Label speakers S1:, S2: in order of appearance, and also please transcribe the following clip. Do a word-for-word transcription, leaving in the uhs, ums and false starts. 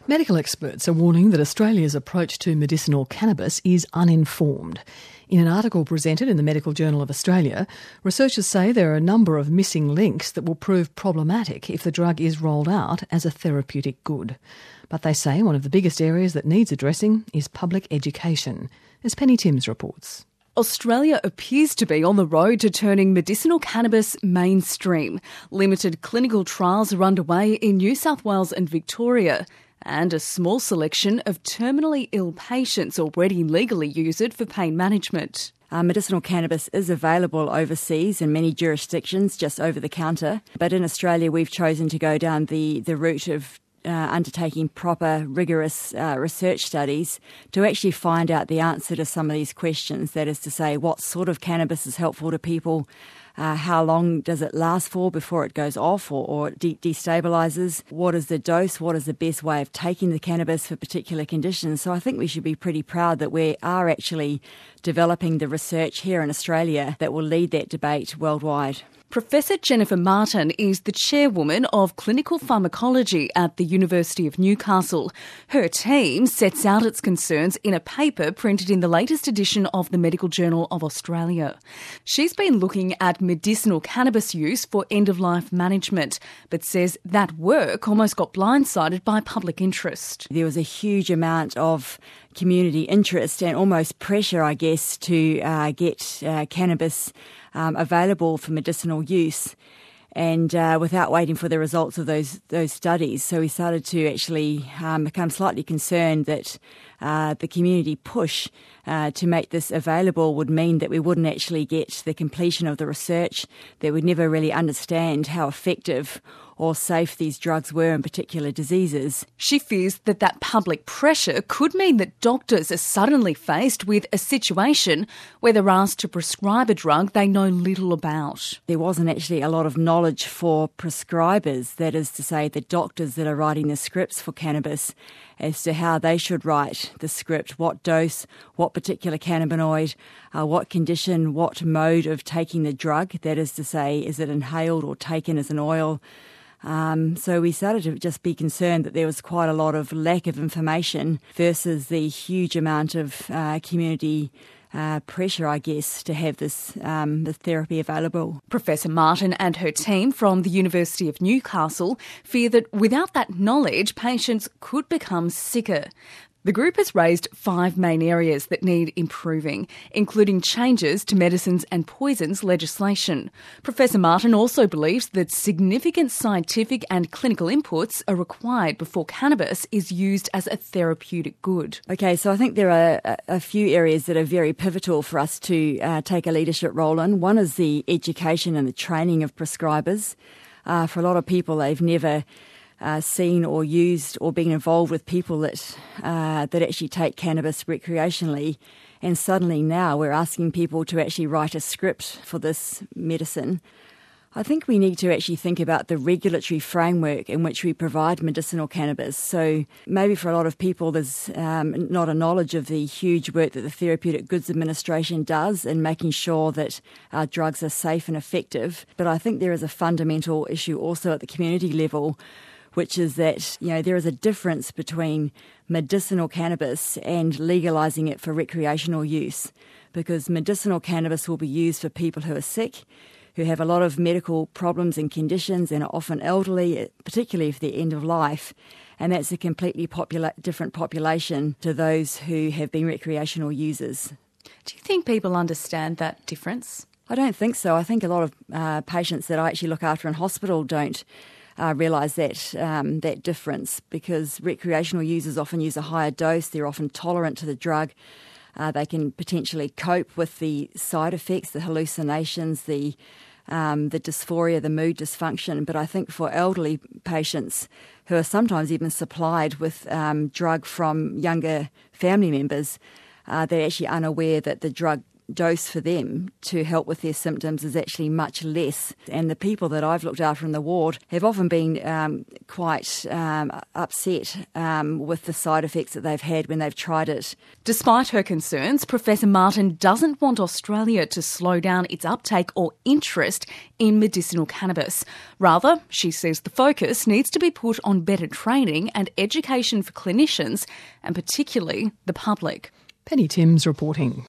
S1: Medical experts are warning that Australia's approach to medicinal cannabis is uninformed. In an article presented in the Medical Journal of Australia, researchers say there are a number of missing links that will prove problematic if the drug is rolled out as a therapeutic good. But they say one of the biggest areas that needs addressing is public education, as Penny Timms reports.
S2: Australia appears to be on the road to turning medicinal cannabis mainstream. Limited clinical trials are underway in New South Wales and Victoria, and a small selection of terminally ill patients already legally use it for pain management.
S3: Uh, medicinal cannabis is available overseas in many jurisdictions, just over the counter. But in Australia, we've chosen to go down the, the route of Uh, undertaking proper, rigorous uh, research studies to actually find out the answer to some of these questions. That is to say, what sort of cannabis is helpful to people, uh, how long does it last for before it goes off or, or de- destabilises, what is the dose, what is the best way of taking the cannabis for particular conditions. So I think we should be pretty proud that we are actually developing the research here in Australia that will lead that debate worldwide.
S2: Professor Jennifer Martin is the chairwoman of clinical pharmacology at the University of Newcastle. Her team sets out its concerns in a paper printed in the latest edition of the Medical Journal of Australia. She's been looking at medicinal cannabis use for end-of-life management, but says that work almost got blindsided by public interest.
S3: There was a huge amount of community interest and almost pressure, I guess, to uh, get uh, cannabis um, available for medicinal use, and uh, without waiting for the results of those those studies. So we started to actually um, become slightly concerned that uh, the community push uh, to make this available would mean that we wouldn't actually get the completion of the research, that we'd never really understand how effective or safe these drugs were in particular diseases.
S2: She fears that that public pressure could mean that doctors are suddenly faced with a situation where they're asked to prescribe a drug they know little about.
S3: There wasn't actually a lot of knowledge for prescribers, that is to say the doctors that are writing the scripts for cannabis, as to how they should write the script, what dose, what particular cannabinoid, uh, what condition, what mode of taking the drug, that is to say, is it inhaled or taken as an oil. Um, so we started to just be concerned that there was quite a lot of lack of information versus the huge amount of uh, community uh, pressure, I guess, to have this, um, this therapy available.
S2: Professor Martin and her team from the University of Newcastle fear that without that knowledge, patients could become sicker. The group has raised five main areas that need improving, including changes to medicines and poisons legislation. Professor Martin also believes that significant scientific and clinical inputs are required before cannabis is used as a therapeutic good.
S3: Okay, so I think there are a, a few areas that are very pivotal for us to uh, take a leadership role in. One is the education and the training of prescribers. Uh, for a lot of people, they've never Uh, seen or used or been involved with people that uh, that actually take cannabis recreationally, and suddenly now we're asking people to actually write a script for this medicine. I think we need to actually think about the regulatory framework in which we provide medicinal cannabis. So maybe for a lot of people there's um, not a knowledge of the huge work that the Therapeutic Goods Administration does in making sure that our drugs are safe and effective. But I think there is a fundamental issue also at the community level, which is that, you know, there is a difference between medicinal cannabis and legalising it for recreational use, because medicinal cannabis will be used for people who are sick, who have a lot of medical problems and conditions and are often elderly, particularly if they're end of life, and that's a completely popula- different population to those who have been recreational users.
S2: Do you think people understand that difference?
S3: I don't think so. I think a lot of uh, patients that I actually look after in hospital don't Uh, realise that um, that difference, because recreational users often use a higher dose. They're often tolerant to the drug. Uh, they can potentially cope with the side effects, the hallucinations, the um, the dysphoria, the mood dysfunction. But I think for elderly patients who are sometimes even supplied with um, drug from younger family members, uh, they're actually unaware that the drug dose for them to help with their symptoms is actually much less. And the people that I've looked after in the ward have often been um, quite um, upset um, with the side effects that they've had when they've tried it.
S2: Despite her concerns, Professor Martin doesn't want Australia to slow down its uptake or interest in medicinal cannabis. Rather, she says the focus needs to be put on better training and education for clinicians and particularly the public.
S1: Penny Timms reporting.